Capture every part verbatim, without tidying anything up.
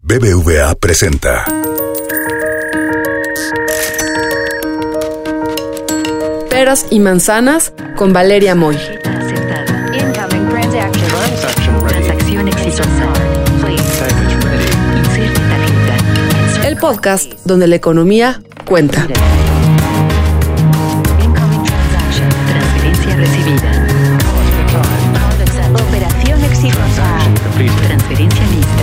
B B V A presenta Peras y manzanas con Valeria Moy. El podcast donde la economía cuenta. Transferencia recibida. Operación exitosa. Transferencia lista.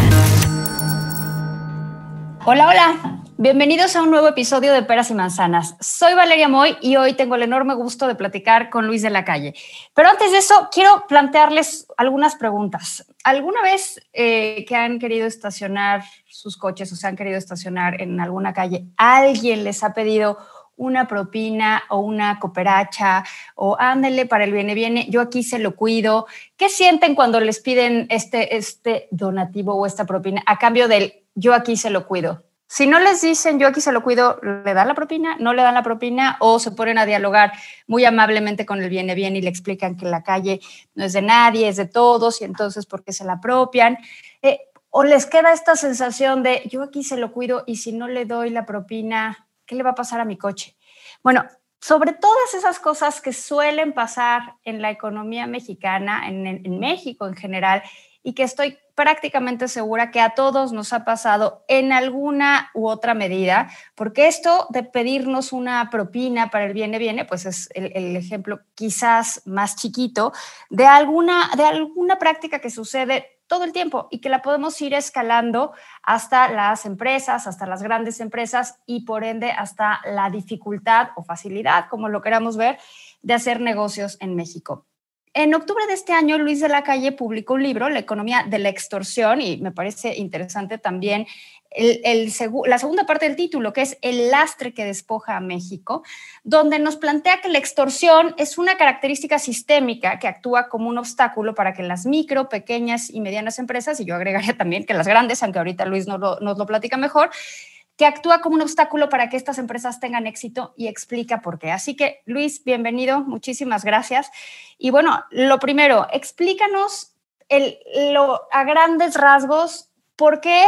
Hola, hola. Bienvenidos a un nuevo episodio de Peras y Manzanas. Soy Valeria Moy y hoy tengo el enorme gusto de platicar con Luis de la Calle. Pero antes de eso, quiero plantearles algunas preguntas. ¿Alguna vez eh, que han querido estacionar sus coches o se han querido estacionar en alguna calle, alguien les ha pedido una propina o una cooperacha o ándele para el viene viene, yo aquí se lo cuido? ¿Qué sienten cuando les piden este, este donativo o esta propina a cambio del yo aquí se lo cuido? Si no les dicen yo aquí se lo cuido, ¿le dan la propina? ¿No le dan la propina? ¿O se ponen a dialogar muy amablemente con el viene bien y le explican que la calle no es de nadie, es de todos y entonces ¿por qué se la apropian? Eh, ¿O les queda esta sensación de yo aquí se lo cuido y si no le doy la propina, ¿qué le va a pasar a mi coche? Bueno, sobre todas esas cosas que suelen pasar en la economía mexicana, en, en México en general, y que estoy prácticamente segura que a todos nos ha pasado en alguna u otra medida, porque esto de pedirnos una propina para el viene viene, pues es el, el ejemplo quizás más chiquito de alguna, de alguna práctica que sucede todo el tiempo y que la podemos ir escalando hasta las empresas, hasta las grandes empresas y por ende hasta la dificultad o facilidad, como lo queramos ver, de hacer negocios en México. En octubre de este año, Luis de la Calle publicó un libro, La economía de la extorsión, y me parece interesante también el, el segu- la segunda parte del título, que es El lastre que despoja a México, donde nos plantea que la extorsión es una característica sistémica que actúa como un obstáculo para que las micro, pequeñas y medianas empresas, y yo agregaría también que las grandes, aunque ahorita Luis nos lo, nos lo platica mejor, que actúa como un obstáculo para que estas empresas tengan éxito y explica por qué. Así que, Luis, bienvenido, muchísimas gracias. Y bueno, lo primero, explícanos el, lo, a grandes rasgos por qué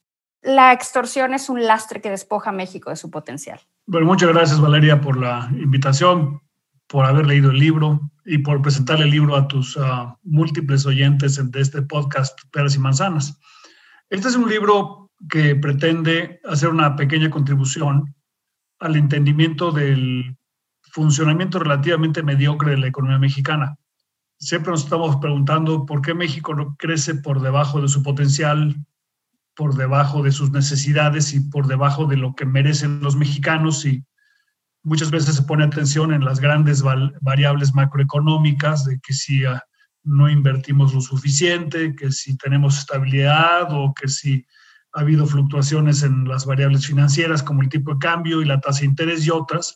la extorsión es un lastre que despoja a México de su potencial. Bueno, muchas gracias, Valeria, por la invitación, por haber leído el libro y por presentarle el libro a tus uh, múltiples oyentes de este podcast Peras y Manzanas. Este es un libro que pretende hacer una pequeña contribución al entendimiento del funcionamiento relativamente mediocre de la economía mexicana. Siempre nos estamos preguntando por qué México no crece por debajo de su potencial, por debajo de sus necesidades y por debajo de lo que merecen los mexicanos, y muchas veces se pone atención en las grandes val- variables macroeconómicas de que si uh, no invertimos lo suficiente, que si tenemos estabilidad o que si ha habido fluctuaciones en las variables financieras como el tipo de cambio y la tasa de interés y otras.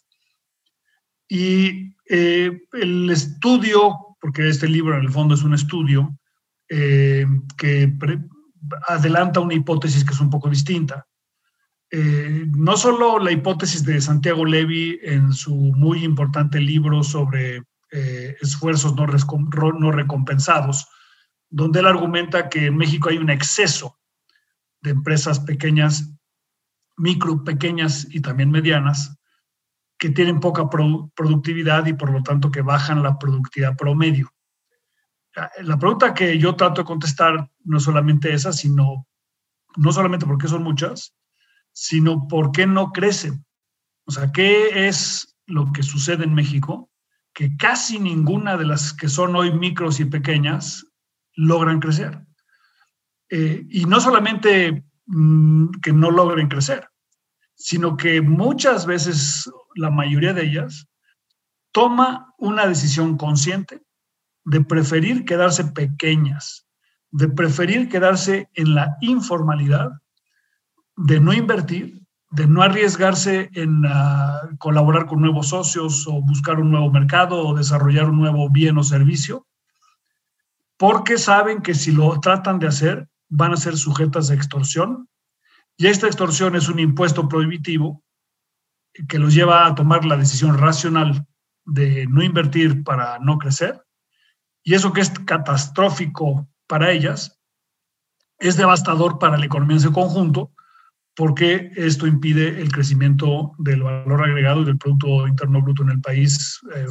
Y eh, el estudio, porque este libro en el fondo es un estudio eh, que pre- adelanta una hipótesis que es un poco distinta. Eh, no solo la hipótesis de Santiago Levy en su muy importante libro sobre eh, esfuerzos no, rescom- no recompensados, donde él argumenta que en México hay un exceso de empresas pequeñas, micro, pequeñas y también medianas, que tienen poca produ- productividad y por lo tanto que bajan la productividad promedio. La pregunta que yo trato de contestar no es solamente esa, sino no solamente porque son muchas, sino por qué no crecen. O sea, ¿qué es lo que sucede en México? Que casi ninguna de las que son hoy micros y pequeñas logran crecer. Eh, y no solamente mmm, que no logren crecer, sino que muchas veces, la mayoría de ellas, toma una decisión consciente de preferir quedarse pequeñas, de preferir quedarse en la informalidad, de no invertir, de no arriesgarse en uh, colaborar con nuevos socios o buscar un nuevo mercado o desarrollar un nuevo bien o servicio, porque saben que si lo tratan de hacer, van a ser sujetas de extorsión, y esta extorsión es un impuesto prohibitivo que los lleva a tomar la decisión racional de no invertir para no crecer, y eso que es catastrófico para ellas, es devastador para la economía en su conjunto, porque esto impide el crecimiento del valor agregado y del Producto Interno Bruto en el país eh,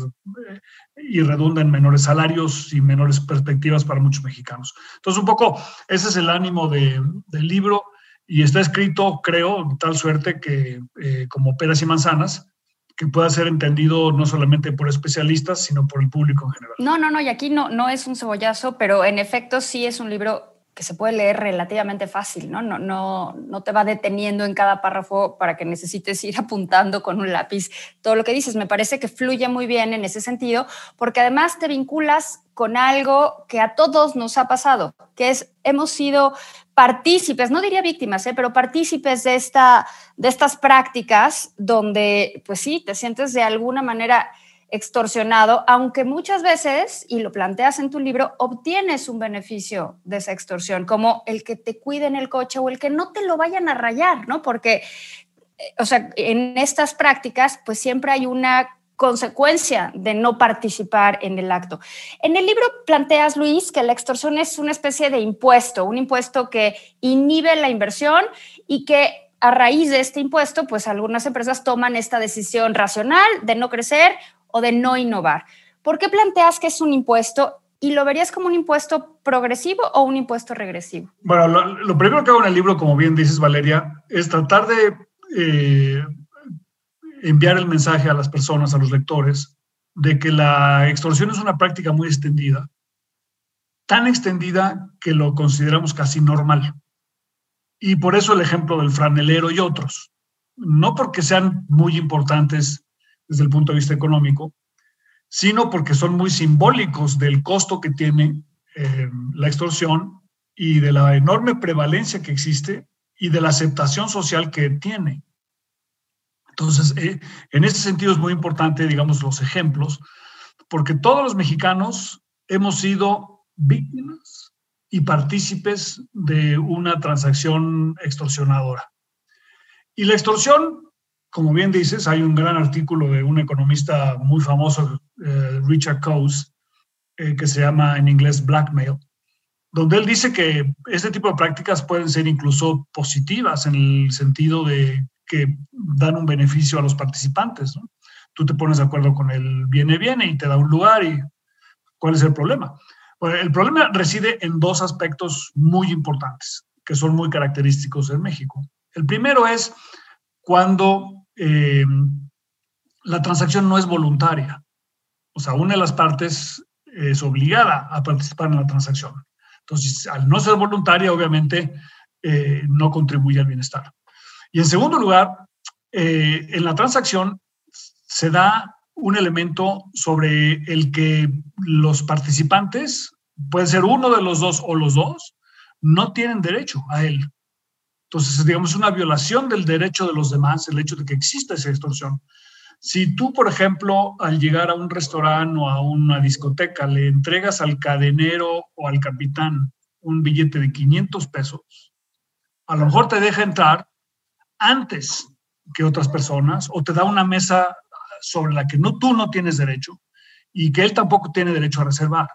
y redunda en menores salarios y menores perspectivas para muchos mexicanos. Entonces, un poco ese es el ánimo de, del libro, y está escrito, creo, de tal suerte que eh, como peras y manzanas, que pueda ser entendido no solamente por especialistas, sino por el público en general. No, no, no, y aquí no, no es un cebollazo, pero en efecto sí es un libro que se puede leer relativamente fácil, ¿no? No, no, no te va deteniendo en cada párrafo para que necesites ir apuntando con un lápiz todo lo que dices. Me parece que fluye muy bien en ese sentido, porque además te vinculas con algo que a todos nos ha pasado, que es, hemos sido partícipes, no diría víctimas, ¿eh? pero partícipes de, esta, de estas prácticas donde, pues sí, te sientes de alguna manera extorsionado, aunque muchas veces, y lo planteas en tu libro, obtienes un beneficio de esa extorsión, como el que te cuiden el coche o el que no te lo vayan a rayar, ¿no? Porque, o sea, en estas prácticas, pues siempre hay una consecuencia de no participar en el acto. En el libro planteas, Luis, que la extorsión es una especie de impuesto, un impuesto que inhibe la inversión y que a raíz de este impuesto, pues algunas empresas toman esta decisión racional de no crecer o de no innovar. ¿Por qué planteas que es un impuesto y lo verías como un impuesto progresivo o un impuesto regresivo? Bueno, lo, lo primero que hago en el libro, como bien dices, Valeria, es tratar de eh, enviar el mensaje a las personas, a los lectores, de que la extorsión es una práctica muy extendida, tan extendida que lo consideramos casi normal. Y por eso el ejemplo del franelero y otros. No porque sean muy importantes desde el punto de vista económico, sino porque son muy simbólicos del costo que tiene eh, la extorsión y de la enorme prevalencia que existe y de la aceptación social que tiene. Entonces, eh, en ese sentido es muy importante, digamos, los ejemplos, porque todos los mexicanos hemos sido víctimas y partícipes de una transacción extorsionadora. Y la extorsión, como bien dices, hay un gran artículo de un economista muy famoso, eh, Richard Coase, eh, que se llama en inglés blackmail, donde él dice que este tipo de prácticas pueden ser incluso positivas en el sentido de que dan un beneficio a los participantes, ¿no? Tú te pones de acuerdo con el viene, viene y te da un lugar y ¿cuál es el problema? Bueno, el problema reside en dos aspectos muy importantes que son muy característicos en México. El primero es cuando eh, la transacción no es voluntaria. O sea, una de las partes es obligada a participar en la transacción. Entonces, al no ser voluntaria, obviamente, eh, no contribuye al bienestar. Y en segundo lugar, eh, en la transacción se da un elemento sobre el que los participantes, puede ser uno de los dos o los dos, no tienen derecho a él. Entonces, digamos, es una violación del derecho de los demás, el hecho de que exista esa extorsión. Si tú, por ejemplo, al llegar a un restaurante o a una discoteca, le entregas al cadenero o al capitán un billete de quinientos pesos, a lo mejor te deja entrar antes que otras personas o te da una mesa sobre la que no, tú no tienes derecho y que él tampoco tiene derecho a reservar.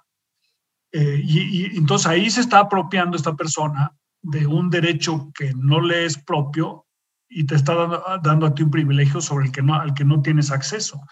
Eh, y, y entonces ahí se está apropiando esta persona de un derecho que no le es propio y te está dando, dando a ti un privilegio sobre el que no, al que no tienes acceso.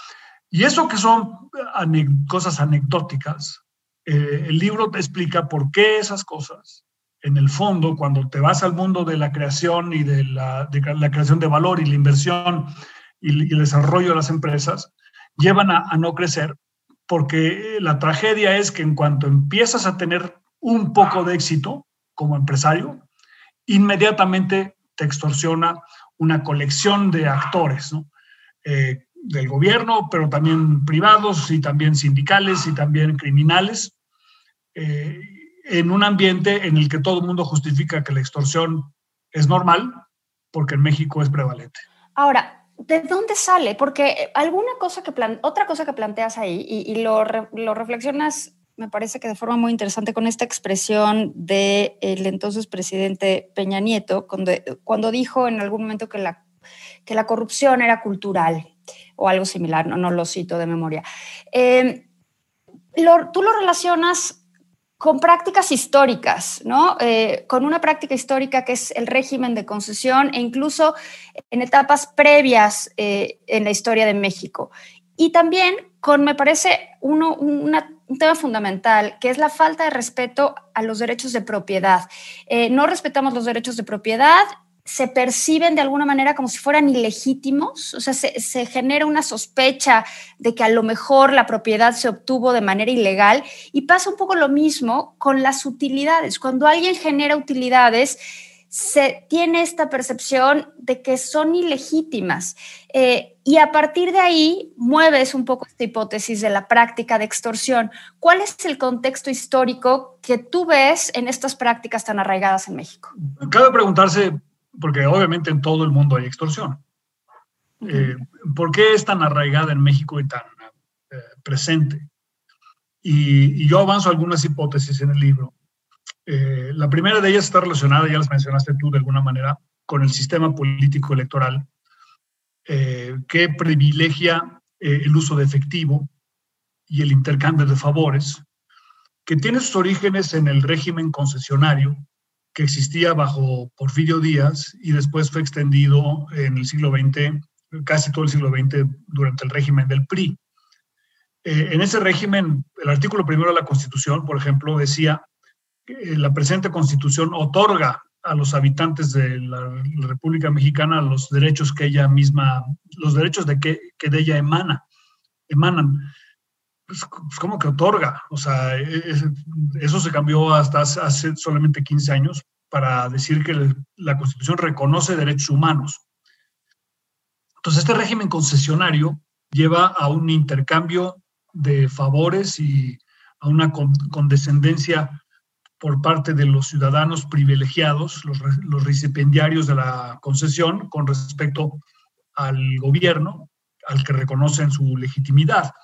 Y eso que son ane- cosas anecdóticas, eh, el libro te explica por qué esas cosas, en el fondo, cuando te vas al mundo de la creación y de la, de la creación de valor y la inversión y, y el desarrollo de las empresas, llevan a, a no crecer, porque la tragedia es que en cuanto empiezas a tener un poco de éxito como empresario, inmediatamente te extorsiona una colección de actores, ¿no? Eh, del gobierno, pero también privados y también sindicales y también criminales, eh, en un ambiente en el que todo el mundo justifica que la extorsión es normal, porque en México es prevalente. Ahora, ¿de dónde sale? Porque alguna cosa que plan- otra cosa que planteas ahí y, y lo, re- lo reflexionas, me parece que de forma muy interesante con esta expresión del entonces presidente Peña Nieto, cuando, cuando dijo en algún momento que la, que la corrupción era cultural o algo similar, no, no lo cito de memoria. Eh, lo, tú lo relacionas con prácticas históricas, ¿no? Eh, con una práctica histórica que es el régimen de concesión e incluso en etapas previas eh, en la historia de México. Y también con, me parece, uno, una, un tema fundamental, que es la falta de respeto a los derechos de propiedad. Eh, no respetamos los derechos de propiedad, se perciben de alguna manera como si fueran ilegítimos, o sea, se, se genera una sospecha de que a lo mejor la propiedad se obtuvo de manera ilegal, y pasa un poco lo mismo con las utilidades. Cuando alguien genera utilidades, se tiene esta percepción de que son ilegítimas, eh, y a partir de ahí mueves un poco esta hipótesis de la práctica de extorsión. ¿Cuál es el contexto histórico que tú ves en estas prácticas tan arraigadas en México? Cabe preguntarse, porque obviamente en todo el mundo hay extorsión. Uh-huh. Eh, ¿Por qué es tan arraigada en México y tan eh, presente? Y, y yo avanzo algunas hipótesis en el libro. Eh, la primera de ellas está relacionada, ya las mencionaste tú de alguna manera, con el sistema político electoral eh, que privilegia eh, el uso de efectivo y el intercambio de favores, que tiene sus orígenes en el régimen concesionario que existía bajo Porfirio Díaz y después fue extendido en el siglo veinte, casi todo el siglo veinte, durante el régimen del P R I. Eh, en ese régimen, el artículo primero de la Constitución, por ejemplo, decía que la presente Constitución otorga a los habitantes de la República Mexicana los derechos que ella misma, los derechos de que, que de ella emana, emanan. Pues, ¿cómo que otorga? O sea, es, eso se cambió hasta hace, hace solamente quince años para decir que la Constitución reconoce derechos humanos. Entonces, este régimen concesionario lleva a un intercambio de favores y a una condescendencia por parte de los ciudadanos privilegiados, los, los recipiendarios de la concesión, con respecto al gobierno, al que reconocen su legitimidad.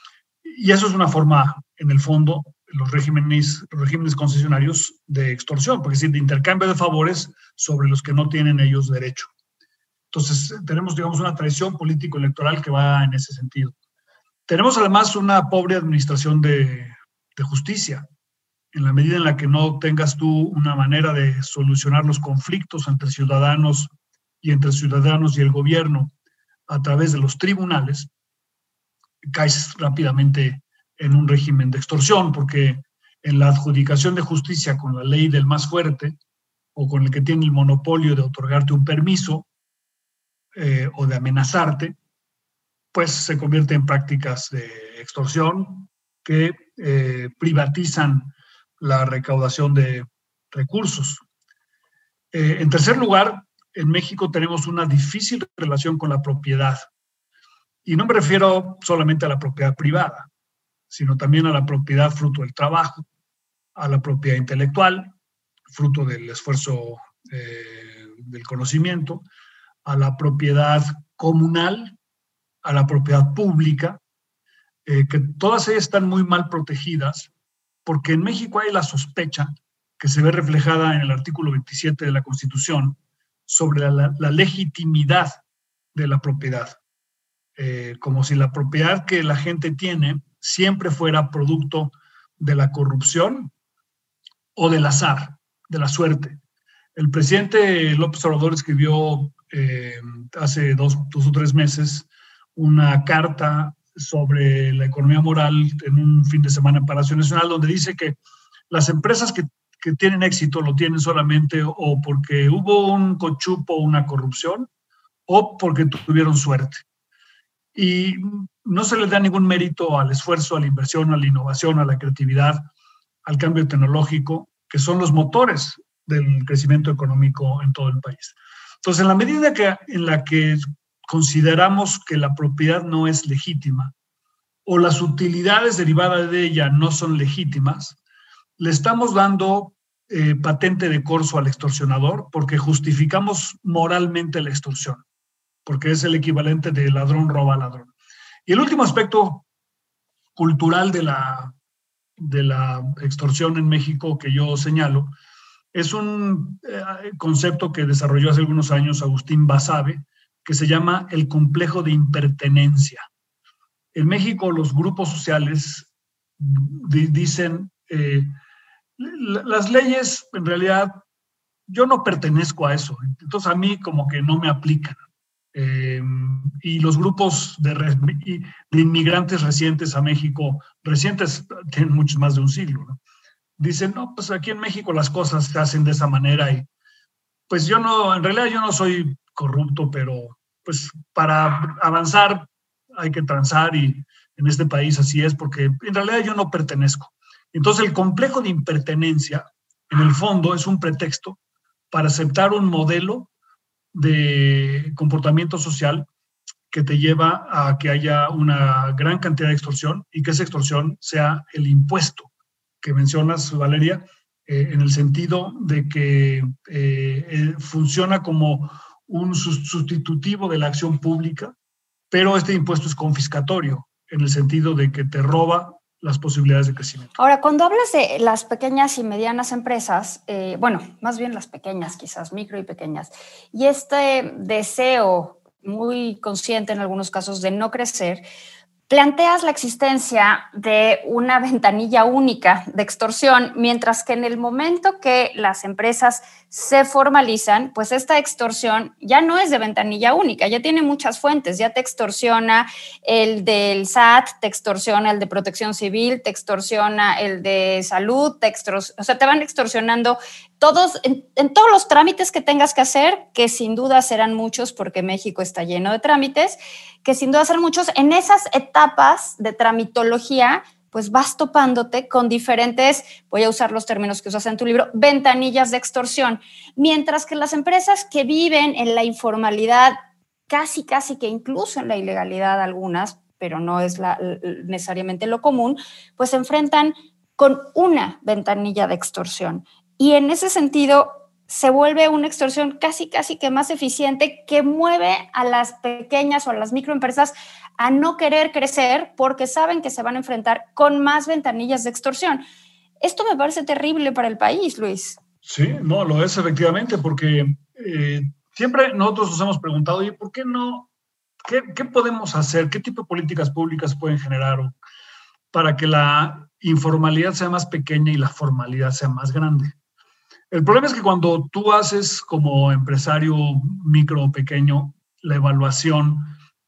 Y eso es una forma, en el fondo, los regímenes, los regímenes concesionarios de extorsión, porque es decir, de intercambio de favores sobre los que no tienen ellos derecho. Entonces, tenemos, digamos, una tradición político-electoral que va en ese sentido. Tenemos, además, una pobre administración de, de justicia, en la medida en la que no tengas tú una manera de solucionar los conflictos entre ciudadanos y entre ciudadanos y el gobierno a través de los tribunales, caes rápidamente en un régimen de extorsión, porque en la adjudicación de justicia con la ley del más fuerte o con el que tiene el monopolio de otorgarte un permiso eh, o de amenazarte, pues se convierte en prácticas de extorsión que eh, privatizan la recaudación de recursos. Eh, en tercer lugar, en México tenemos una difícil relación con la propiedad. Y no me refiero solamente a la propiedad privada, sino también a la propiedad fruto del trabajo, a la propiedad intelectual, fruto del esfuerzo eh, del conocimiento, a la propiedad comunal, a la propiedad pública, eh, que todas ellas están muy mal protegidas, porque en México hay la sospecha que se ve reflejada en el artículo veintisiete de la Constitución sobre la, la, la legitimidad de la propiedad. Eh, como si la propiedad que la gente tiene siempre fuera producto de la corrupción o del azar, de la suerte. El presidente López Obrador escribió eh, hace dos, dos o tres meses una carta sobre la economía moral en un fin de semana en Palacio Nacional, donde dice que las empresas que, que tienen éxito lo tienen solamente o porque hubo un cochupo o una corrupción o porque tuvieron suerte. Y no se le da ningún mérito al esfuerzo, a la inversión, a la innovación, a la creatividad, al cambio tecnológico, que son los motores del crecimiento económico en todo el país. Entonces, en la medida que, en la que consideramos que la propiedad no es legítima o las utilidades derivadas de ella no son legítimas, le estamos dando eh, patente de corso al extorsionador porque justificamos moralmente la extorsión, porque es el equivalente de ladrón roba ladrón. Y el último aspecto cultural de la, de la extorsión en México que yo señalo es un eh, concepto que desarrolló hace algunos años Agustín Basabe, que se llama el complejo de impertenencia. En México los grupos sociales di- dicen, eh, las leyes, en realidad, yo no pertenezco a eso. Entonces, a mí como que no me aplican. Eh, y los grupos de, de inmigrantes recientes a México, recientes tienen muchos más de un siglo, ¿no? Dicen, no, pues aquí en México las cosas se hacen de esa manera y pues yo no, en realidad yo no soy corrupto, pero pues para avanzar hay que transar y en este país así es, porque en realidad yo no pertenezco. Entonces el complejo de impertenencia, en el fondo, es un pretexto para aceptar un modelo de comportamiento social que te lleva a que haya una gran cantidad de extorsión y que esa extorsión sea el impuesto que mencionas, Valeria, eh, en el sentido de que eh, eh, funciona como un sustitutivo de la acción pública, pero este impuesto es confiscatorio, en el sentido de que te roba las posibilidades de crecimiento. Ahora, cuando hablas de las pequeñas y medianas empresas, eh, bueno, más bien las pequeñas quizás, micro y pequeñas, y este deseo muy consciente en algunos casos de no crecer, planteas la existencia de una ventanilla única de extorsión, mientras que en el momento que las empresas se formalizan, pues esta extorsión ya no es de ventanilla única, ya tiene muchas fuentes, ya te extorsiona el del S A T, te extorsiona el de Protección Civil, te extorsiona el de Salud, te extors- o sea, te van extorsionando todos, en, en todos los trámites que tengas que hacer, que sin duda serán muchos porque México está lleno de trámites, que sin duda serán muchos, en esas etapas de tramitología, pues vas topándote con diferentes, voy a usar los términos que usas en tu libro, ventanillas de extorsión. Mientras que las empresas que viven en la informalidad, casi, casi que incluso en la ilegalidad algunas, pero no es la, necesariamente lo común, pues se enfrentan con una ventanilla de extorsión. Y en ese sentido se vuelve una extorsión casi, casi que más eficiente que mueve a las pequeñas o a las microempresas a no querer crecer porque saben que se van a enfrentar con más ventanillas de extorsión. Esto me parece terrible para el país, Luis. Sí, no, lo es efectivamente, porque eh, siempre nosotros nos hemos preguntado, ¿y por qué no? ¿Qué, qué podemos hacer? ¿Qué tipo de políticas públicas pueden generar para que la informalidad sea más pequeña y la formalidad sea más grande? El problema es que cuando tú haces como empresario micro o pequeño la evaluación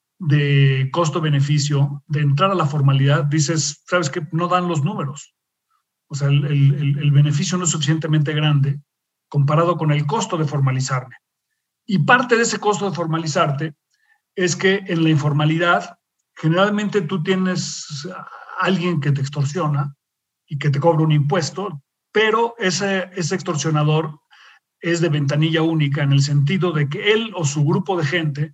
de costo-beneficio, de entrar a la formalidad, dices, ¿sabes qué? No dan los números. O sea, el, el, el beneficio no es suficientemente grande comparado con el costo de formalizarme. Y parte de ese costo de formalizarte es que en la informalidad generalmente tú tienes a alguien que te extorsiona y que te cobra un impuesto, pero ese, ese extorsionador es de ventanilla única en el sentido de que él o su grupo de gente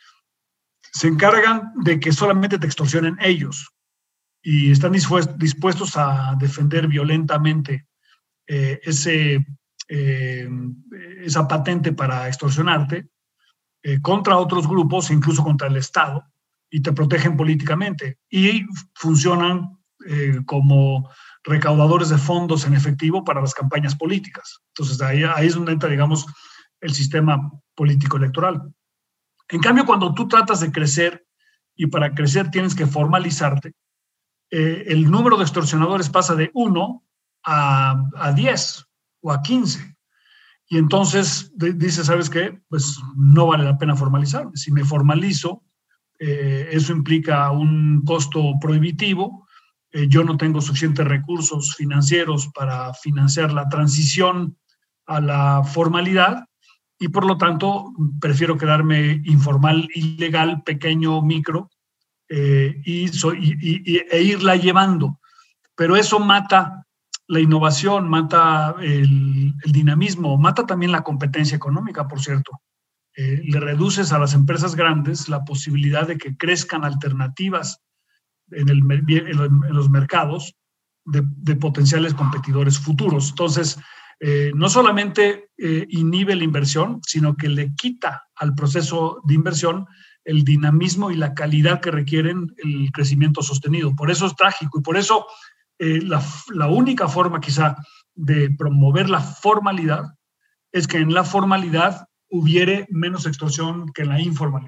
se encargan de que solamente te extorsionen ellos y están dispuestos a defender violentamente eh, ese, eh, esa patente para extorsionarte eh, contra otros grupos, incluso contra el Estado, y te protegen políticamente y funcionan eh, como recaudadores de fondos en efectivo para las campañas políticas. Entonces, ahí, ahí es donde entra, digamos, el sistema político electoral. En cambio, cuando tú tratas de crecer y para crecer tienes que formalizarte, eh, el número de extorsionadores pasa de uno a, a diez o a quince. Y entonces de, dices, ¿sabes qué? Pues no vale la pena formalizarme. Si me formalizo, eh, eso implica un costo prohibitivo. Eh, yo no tengo suficientes recursos financieros para financiar la transición a la formalidad y por lo tanto prefiero quedarme informal, ilegal, pequeño, micro eh, y, soy, y, y, e irla llevando. Pero eso mata la innovación, mata el, el dinamismo, mata también la competencia económica, por cierto. Eh, le reduces a las empresas grandes la posibilidad de que crezcan alternativas en, el, en los mercados de, de potenciales competidores futuros. Entonces, eh, no solamente eh, inhibe la inversión, sino que le quita al proceso de inversión el dinamismo y la calidad que requieren el crecimiento sostenido. Por eso es trágico y por eso eh, la, la única forma quizá de promover la formalidad es que en la formalidad hubiere menos extorsión que en la informalidad.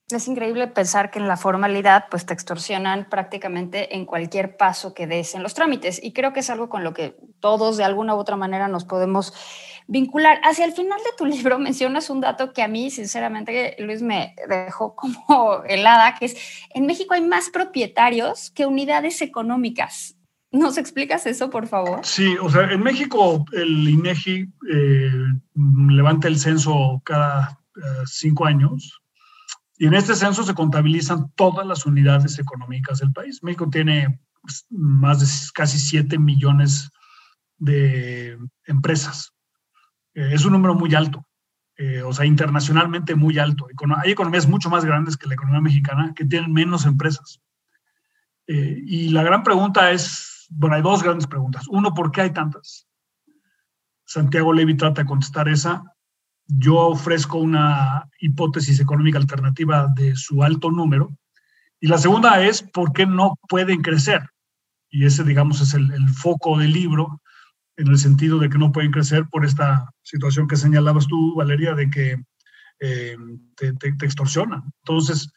Es increíble pensar que en la formalidad pues te extorsionan prácticamente en cualquier paso que des en los trámites, y creo que es algo con lo que todos de alguna u otra manera nos podemos vincular. Hacia el final de tu libro mencionas un dato que a mí sinceramente, Luis, me dejó como helada, que es: en México hay más propietarios que unidades económicas. ¿Nos explicas eso, por favor? Sí, o sea, en México el INEGI eh, levanta el censo cada uh, cinco años. Y en este censo se contabilizan todas las unidades económicas del país. México tiene pues, más de casi siete millones de empresas. Eh, es un número muy alto, eh, o sea, internacionalmente muy alto. Hay economías mucho más grandes que la economía mexicana que tienen menos empresas. Eh, y la gran pregunta es, bueno, hay dos grandes preguntas. Uno, ¿por qué hay tantas? Santiago Levy trata de contestar esa. Yo ofrezco una hipótesis económica alternativa de su alto número. Y la segunda es por qué no pueden crecer. Y ese, digamos, es el, el foco del libro, en el sentido de que no pueden crecer por esta situación que señalabas tú, Valeria, de que eh, te, te, te extorsionan. Entonces,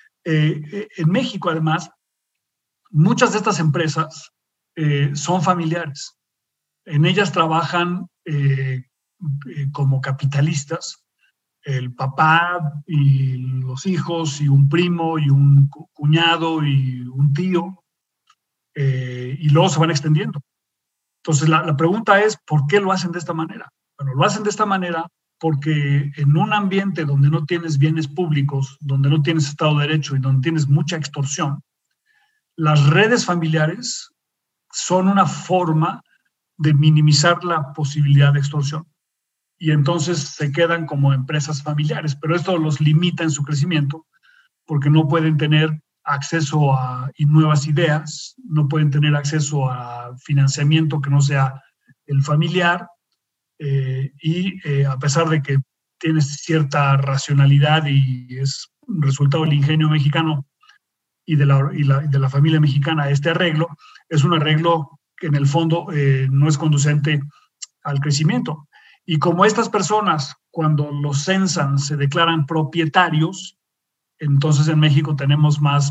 eh, en México, además, muchas de estas empresas eh, son familiares. En ellas trabajan eh, Eh, como capitalistas, el papá y los hijos y un primo y un cuñado y un tío, eh, y luego se van extendiendo. Entonces la, la pregunta es, ¿por qué lo hacen de esta manera? Bueno, lo hacen de esta manera porque en un ambiente donde no tienes bienes públicos, donde no tienes Estado de Derecho y donde tienes mucha extorsión, las redes familiares son una forma de minimizar la posibilidad de extorsión. Y entonces se quedan como empresas familiares, pero esto los limita en su crecimiento porque no pueden tener acceso a y nuevas ideas, no pueden tener acceso a financiamiento que no sea el familiar, eh, y eh, a pesar de que tienes cierta racionalidad y es resultado del ingenio mexicano y de la, y la, y de la familia mexicana, este arreglo es un arreglo que en el fondo eh, no es conducente al crecimiento. Y como estas personas, cuando los censan, se declaran propietarios, entonces en México tenemos más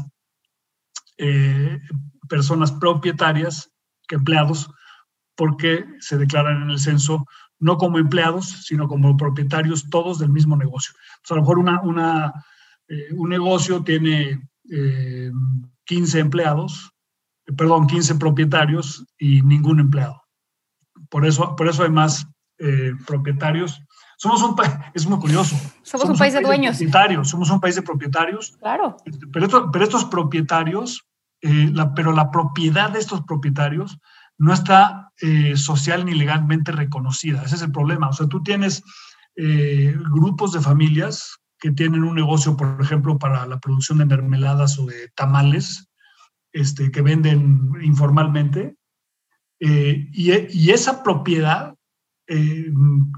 eh, personas propietarias que empleados, porque se declaran en el censo no como empleados, sino como propietarios todos del mismo negocio. Entonces, a lo mejor una, una, eh, un negocio tiene eh, quince empleados, eh, perdón, quince propietarios y ningún empleado. Por eso, por eso hay más Eh, propietarios. Somos un país, es muy curioso. Somos, somos un país de dueños. De propietarios, somos un país de propietarios. Claro. Pero, esto, pero estos propietarios, eh, la, pero la propiedad de estos propietarios no está eh, social ni legalmente reconocida. Ese es el problema. O sea, tú tienes eh, grupos de familias que tienen un negocio, por ejemplo, para la producción de mermeladas o de tamales, este, que venden informalmente, eh, y, y esa propiedad Eh,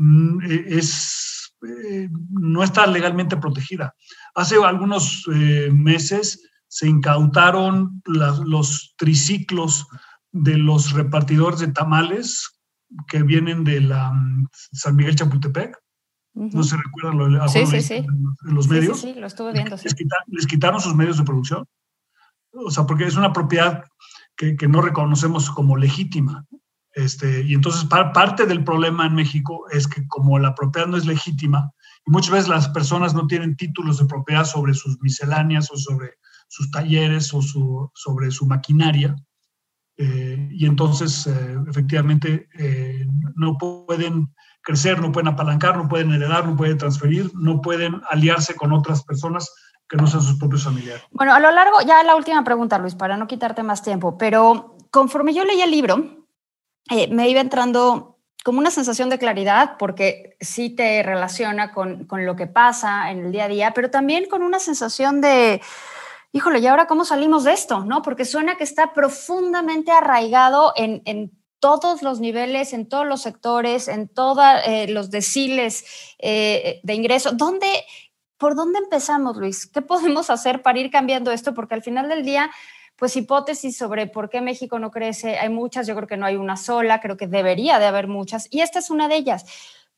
es, eh, no está legalmente protegida. Hace algunos eh, meses se incautaron la, los triciclos de los repartidores de tamales que vienen de la San Miguel Chapultepec. Uh-huh. No se recuerdan lo, sí, sí, sí. En los medios. Sí, sí, sí, lo estuve viendo. Les, sí. les, quitaron, les quitaron sus medios de producción. O sea, porque es una propiedad que, que no reconocemos como legítima. Este, y entonces par, parte del problema en México es que como la propiedad no es legítima, y muchas veces las personas no tienen títulos de propiedad sobre sus misceláneas o sobre sus talleres o su, sobre su maquinaria, eh, y entonces eh, efectivamente eh, no pueden crecer, no pueden apalancar, no pueden heredar, no pueden transferir, no pueden aliarse con otras personas que no sean sus propios familiares. Bueno, a lo largo, ya la última pregunta, Luis, para no quitarte más tiempo, pero conforme yo leía el libro, Eh, me iba entrando como una sensación de claridad, porque sí te relaciona con, con lo que pasa en el día a día, pero también con una sensación de, híjole, ¿y ahora cómo salimos de esto? ¿No? Porque suena que está profundamente arraigado en, en todos los niveles, en todos los sectores, en todos eh, los deciles eh, de ingreso. ¿Dónde, ¿Por dónde empezamos, Luis? ¿Qué podemos hacer para ir cambiando esto? Porque al final del día, pues hipótesis sobre por qué México no crece, hay muchas, yo creo que no hay una sola, creo que debería de haber muchas, y esta es una de ellas.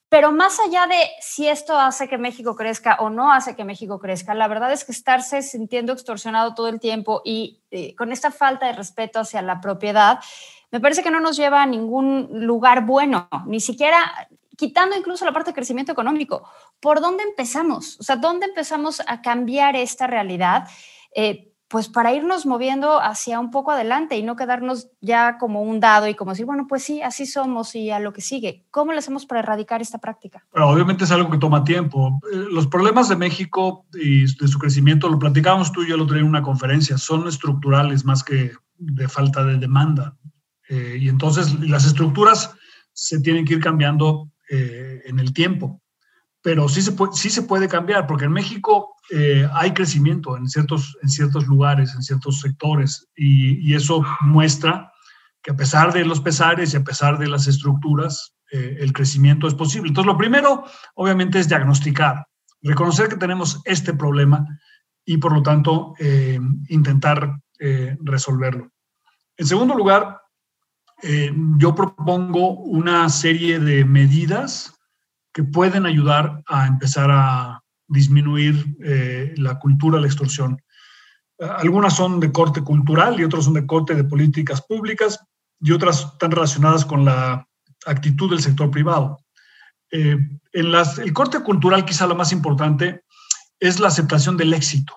Pero más allá de si esto hace que México crezca o no hace que México crezca, la verdad es que estarse sintiendo extorsionado todo el tiempo y eh, con esta falta de respeto hacia la propiedad, me parece que no nos lleva a ningún lugar bueno, ni siquiera quitando incluso la parte de crecimiento económico. ¿Por dónde empezamos? O sea, ¿dónde empezamos a cambiar esta realidad? Eh, pues para irnos moviendo hacia un poco adelante y no quedarnos ya como un dado y como decir, bueno, pues sí, así somos y a lo que sigue. ¿Cómo lo hacemos para erradicar esta práctica? Bueno, obviamente es algo que toma tiempo. Los problemas de México y de su crecimiento, lo platicábamos tú y yo el otro día en una conferencia, son estructurales más que de falta de demanda. Eh, y entonces las estructuras se tienen que ir cambiando eh, en el tiempo. Pero sí se puede, sí se puede cambiar, porque en México eh, hay crecimiento en ciertos, en ciertos lugares, en ciertos sectores, y, y eso muestra que a pesar de los pesares y a pesar de las estructuras, eh, el crecimiento es posible. Entonces, lo primero, obviamente, es diagnosticar, reconocer que tenemos este problema y, por lo tanto, eh, intentar eh, resolverlo. En segundo lugar, eh, yo propongo una serie de medidas que pueden ayudar a empezar a disminuir eh, la cultura de la extorsión. Algunas son de corte cultural y otras son de corte de políticas públicas y otras están relacionadas con la actitud del sector privado. Eh, en las, el corte cultural, quizá lo más importante, es la aceptación del éxito.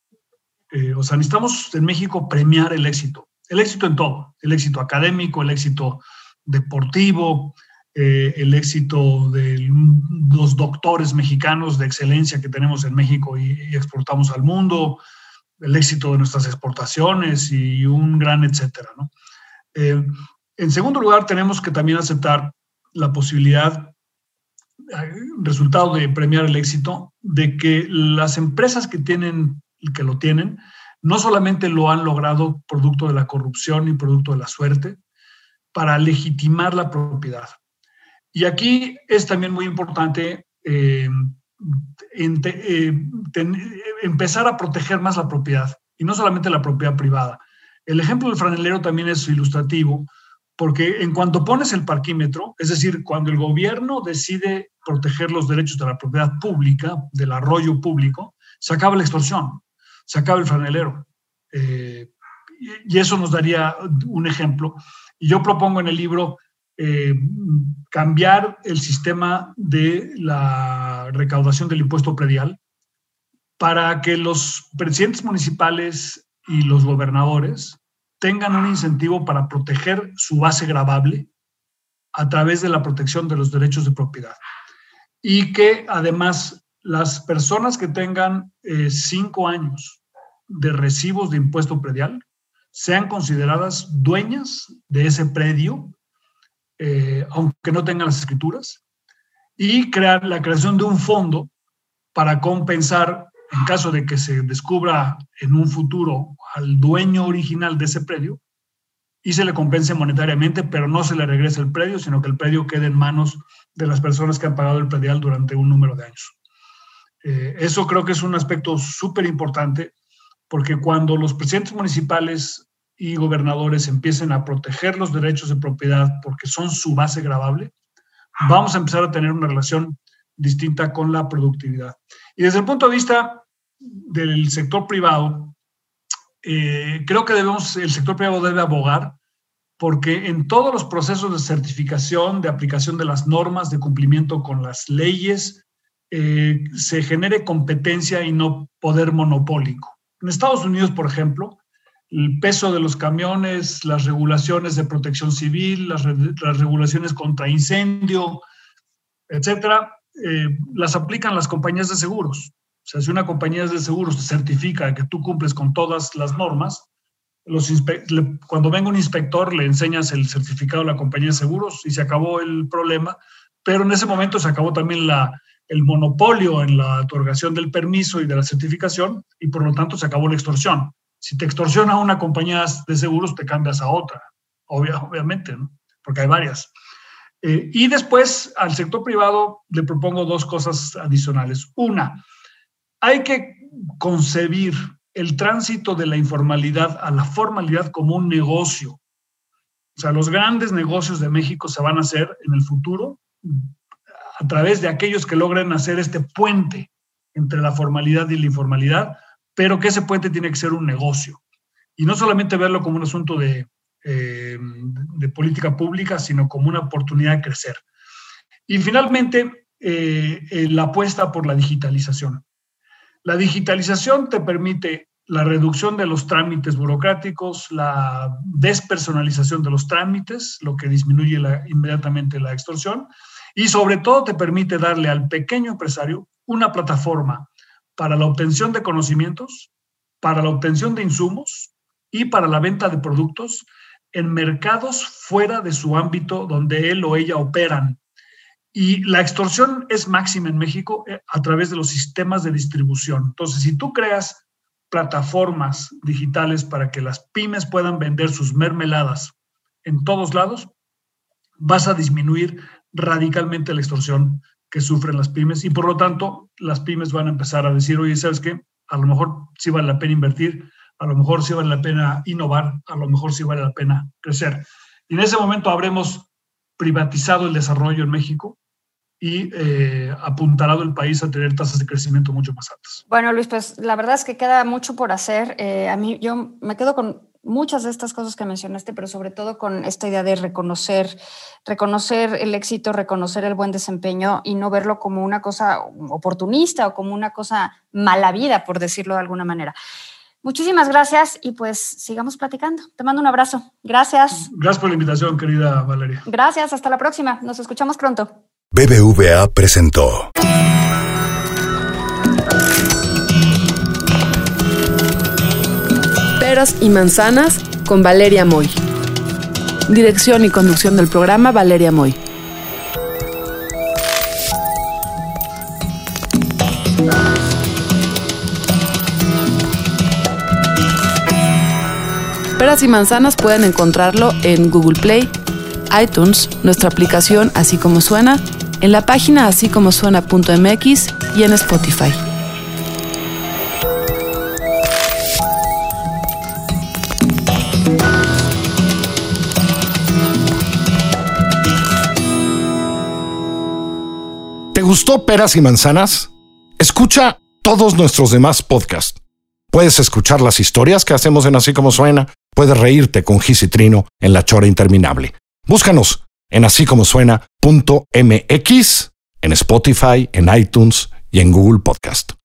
Eh, o sea, necesitamos en México premiar el éxito. El éxito en todo. El éxito académico, el éxito deportivo, Eh, el éxito de los doctores mexicanos de excelencia que tenemos en México y, y exportamos al mundo, el éxito de nuestras exportaciones y un gran etcétera, ¿no? Eh, en segundo lugar, tenemos que también aceptar la posibilidad, resultado de premiar el éxito, de que las empresas que tienen, que lo tienen, no solamente lo han logrado producto de la corrupción y producto de la suerte, para legitimar la propiedad. Y aquí es también muy importante eh, ente, eh, ten, empezar a proteger más la propiedad, y no solamente la propiedad privada. El ejemplo del franelero también es ilustrativo, porque en cuanto pones el parquímetro, es decir, cuando el gobierno decide proteger los derechos de la propiedad pública, del arroyo público, se acaba la extorsión, se acaba el franelero. Eh, y eso nos daría un ejemplo. Y yo propongo en el libro Eh, cambiar el sistema de la recaudación del impuesto predial para que los presidentes municipales y los gobernadores tengan un incentivo para proteger su base gravable a través de la protección de los derechos de propiedad. Y que además las personas que tengan eh, cinco años de recibos de impuesto predial sean consideradas dueñas de ese predio, Eh, aunque no tengan las escrituras, y crear la creación de un fondo para compensar en caso de que se descubra en un futuro al dueño original de ese predio y se le compense monetariamente, pero no se le regrese el predio, sino que el predio quede en manos de las personas que han pagado el predial durante un número de años. Eh, eso creo que es un aspecto súper importante, porque cuando los presidentes municipales y gobernadores empiecen a proteger los derechos de propiedad porque son su base gravable, vamos a empezar a tener una relación distinta con la productividad. Y desde el punto de vista del sector privado, eh, creo que debemos, el sector privado debe abogar porque en todos los procesos de certificación, de aplicación de las normas, de cumplimiento con las leyes, eh, se genere competencia y no poder monopólico. En Estados Unidos, por ejemplo, el peso de los camiones, las regulaciones de protección civil, las, re, las regulaciones contra incendio, etcétera, eh, las aplican las compañías de seguros. O sea, si una compañía de seguros te certifica que tú cumples con todas las normas, los le, cuando venga un inspector le enseñas el certificado de la compañía de seguros y se acabó el problema, pero en ese momento se acabó también la, el monopolio en la otorgación del permiso y de la certificación y por lo tanto se acabó la extorsión. Si te extorsiona una compañía de seguros, te cambias a otra, obvia, obviamente, ¿no? Porque hay varias. Eh, y después, al sector privado, le propongo dos cosas adicionales. Una, hay que concebir el tránsito de la informalidad a la formalidad como un negocio. O sea, los grandes negocios de México se van a hacer en el futuro a través de aquellos que logren hacer este puente entre la formalidad y la informalidad, pero que ese puente tiene que ser un negocio. Y no solamente verlo como un asunto de, eh, de política pública, sino como una oportunidad de crecer. Y finalmente, eh, eh, la apuesta por la digitalización. La digitalización te permite la reducción de los trámites burocráticos, la despersonalización de los trámites, lo que disminuye la, inmediatamente la extorsión, y sobre todo te permite darle al pequeño empresario una plataforma para la obtención de conocimientos, para la obtención de insumos y para la venta de productos en mercados fuera de su ámbito donde él o ella operan. Y la extorsión es máxima en México a través de los sistemas de distribución. Entonces, si tú creas plataformas digitales para que las pymes puedan vender sus mermeladas en todos lados, vas a disminuir radicalmente la extorsión que sufren las pymes y por lo tanto las pymes van a empezar a decir, oye, ¿sabes qué? A lo mejor sí vale la pena invertir, a lo mejor sí vale la pena innovar, a lo mejor sí vale la pena crecer. Y en ese momento habremos privatizado el desarrollo en México y eh, apuntalado el país a tener tasas de crecimiento mucho más altas. Bueno, Luis, pues la verdad es que queda mucho por hacer. Eh, a mí, yo me quedo con muchas de estas cosas que mencionaste, pero sobre todo con esta idea de reconocer, reconocer el éxito, reconocer el buen desempeño y no verlo como una cosa oportunista o como una cosa mala vida, por decirlo de alguna manera. Muchísimas gracias y pues sigamos platicando. Te mando un abrazo. Gracias. Gracias por la invitación, querida Valeria. Gracias, hasta la próxima. Nos escuchamos pronto. B B V A presentó Peras y manzanas con Valeria Moy. Dirección y conducción del programa, Valeria Moy. Peras y manzanas pueden encontrarlo en Google Play, iTunes, nuestra aplicación Así Como Suena, en la página así como suena punto m x y en Spotify. ¿Te gustó Peras y Manzanas? Escucha todos nuestros demás podcasts. Puedes escuchar las historias que hacemos en Así Como Suena. Puedes reírte con Gis y Trino en La Chora Interminable. Búscanos en así como suena punto m x, en Spotify, en iTunes y en Google Podcast.